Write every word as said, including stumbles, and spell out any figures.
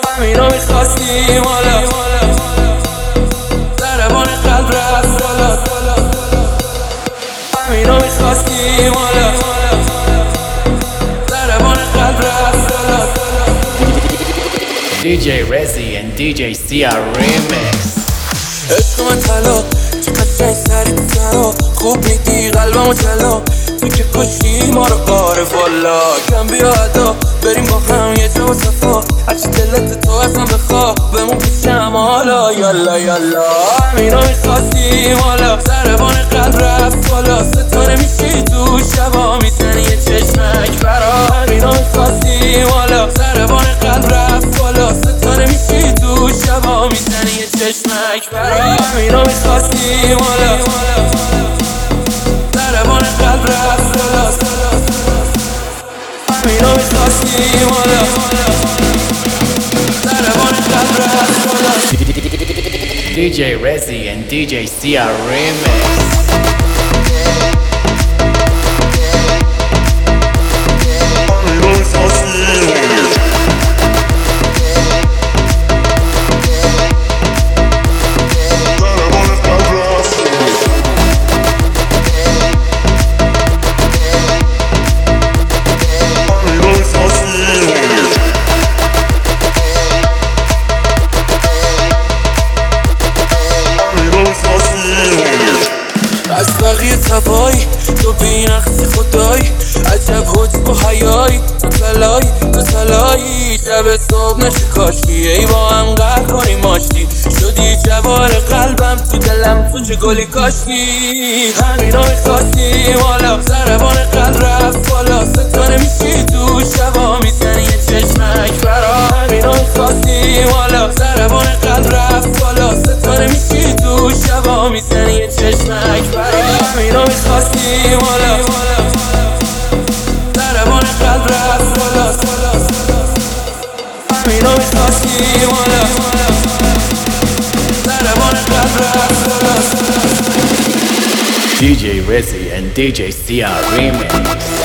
همینو میخواستیم حالا ضربان قلب رفت بالا همینو میخواستیم حالا ضربان قلب رفت بالا دی جی Rezzy and دی جی Sia remix. عشق من طلا چه قشنگ سری تو سرا خوب میدی قلبمو جلا تو که کشی ما رو عارف والا کم بیا ادا بریم با هم یه جا و صفا هرچی دلت تو ازم بخوا بمون پیشم حالا یالا یالا همینو میخواستیم حالا ضربان قلب رفت بالا ستاره میشی تو شبا میزنی یه چشمک برا همینو میخواستیم حالا ضربان قلب رفت بالا ستاره میشی تو شبا میزنی یه چشمک برا همینو میخواستیم حالا ضربان قلب رفت بالا همینو میخواستیم حالا ضربان قلب رفت بالا دی جی Rezzy and دی جی Sia remix. از بقیه تبایی تو بینقصی خدایی عجب حج با حیایی تو تلایی تو تلایی شب صبح نشه کاشی ای با هم قهر کنیم ماشتی شدی جوار قلبم تو دلم تو چه گلی کاشتی همینو میخواستیم حالا ضربان قلب رفت بالا ستاره میشی تو شبا میزنی یه چشمک برا همینو میخواستیم حالا ضربان قلب رفت بالا ستاره میشی تو شبا میزنی یه چشمک برا همینو میخواستیم حالا ضربان قلب رفت بالا همینو میخواستیم حالا ضربان قلب رفت بالا دی جی Rezzy and دی جی Sia remix.